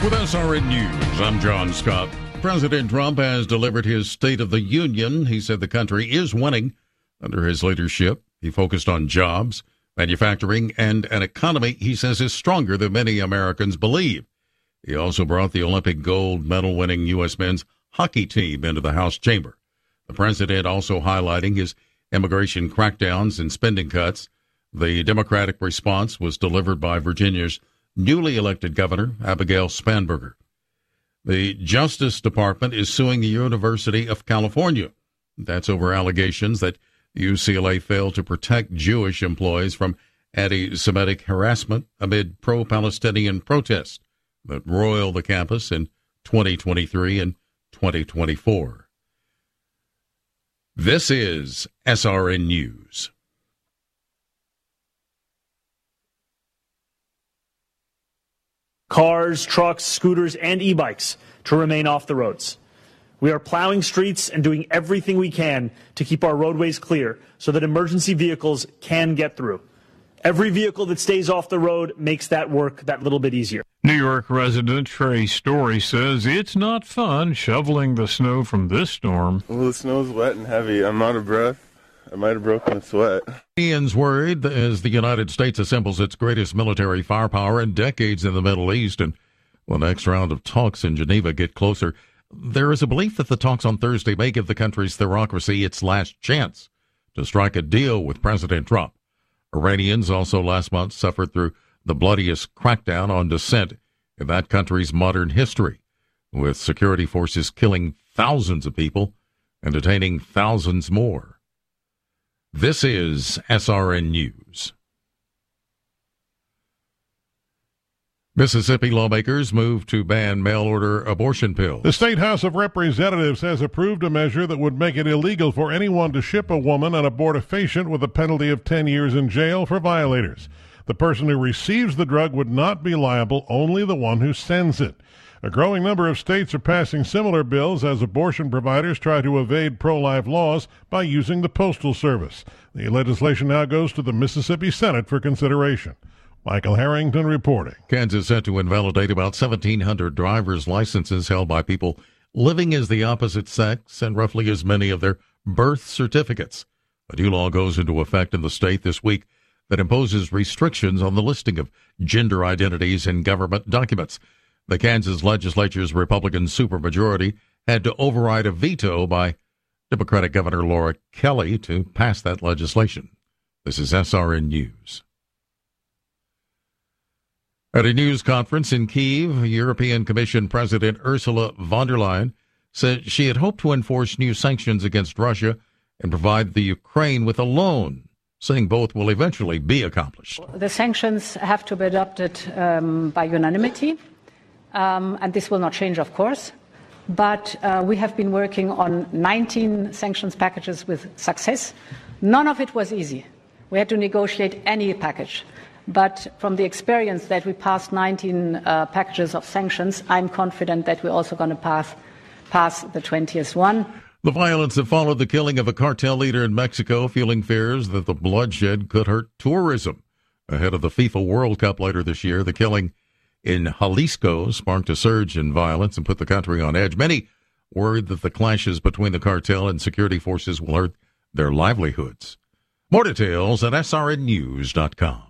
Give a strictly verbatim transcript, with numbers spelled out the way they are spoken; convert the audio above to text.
With S R N News, I'm John Scott. President Trump has delivered his State of the Union. He said the country is winning under his leadership. He focused on jobs, manufacturing, and an economy he says is stronger than many Americans believe. He also brought the Olympic gold medal-winning U S men's hockey team into the House chamber. The president also highlighting his immigration crackdowns and spending cuts. The Democratic response was delivered by Virginia's newly elected governor, Abigail Spanberger. The Justice Department is suing the University of California. That's over allegations that U C L A failed to protect Jewish employees from anti-Semitic harassment amid pro-Palestinian protests that roiled the campus in twenty twenty-three and twenty twenty-four. This is S R N News. Cars, trucks, scooters, and e-bikes to remain off the roads. We are plowing streets and doing everything we can to keep our roadways clear so that emergency vehicles can get through. Every vehicle that stays off the road makes that work that little bit easier. New York resident Trey Story says it's not fun shoveling the snow from this storm. Well, the snow's wet and heavy. I'm out of breath. I might have broken a sweat. Ian's worried as the United States assembles its greatest military firepower in decades in the Middle East, and when the next round of talks in Geneva get closer, there is a belief that the talks on Thursday may give the country's theocracy its last chance to strike a deal with President Trump. Iranians also last month suffered through the bloodiest crackdown on dissent in that country's modern history, with security forces killing thousands of people and detaining thousands more. This is S R N News. Mississippi lawmakers move to ban mail-order abortion pills. The State House of Representatives has approved a measure that would make it illegal for anyone to ship a woman and abort a patient with a penalty of ten years in jail for violators. The person who receives the drug would not be liable, only the one who sends it. A growing number of states are passing similar bills as abortion providers try to evade pro-life laws by using the Postal Service. The legislation now goes to the Mississippi Senate for consideration. Michael Harrington reporting. Kansas set to invalidate about seventeen hundred driver's licenses held by people living as the opposite sex and roughly as many of their birth certificates. A new law goes into effect in the state this week that imposes restrictions on the listing of gender identities in government documents. The Kansas legislature's Republican supermajority had to override a veto by Democratic Governor Laura Kelly to pass that legislation. This is S R N News. At a news conference in Kyiv, European Commission President Ursula von der Leyen said she had hoped to enforce new sanctions against Russia and provide the Ukraine with a loan, saying both will eventually be accomplished. The sanctions have to be adopted um, by unanimity. Um, and this will not change, of course, but uh, we have been working on nineteen sanctions packages with success. None of it was easy. We had to negotiate any package. But from the experience that we passed nineteen uh, packages of sanctions, I'm confident that we're also going to pass, pass the twentieth one. The violence that followed the killing of a cartel leader in Mexico, fueling fears that the bloodshed could hurt tourism. Ahead of the FIFA World Cup later this year, the killing in Jalisco sparked a surge in violence and put the country on edge. Many worried that the clashes between the cartel and security forces will hurt their livelihoods. More details at S R N news dot com.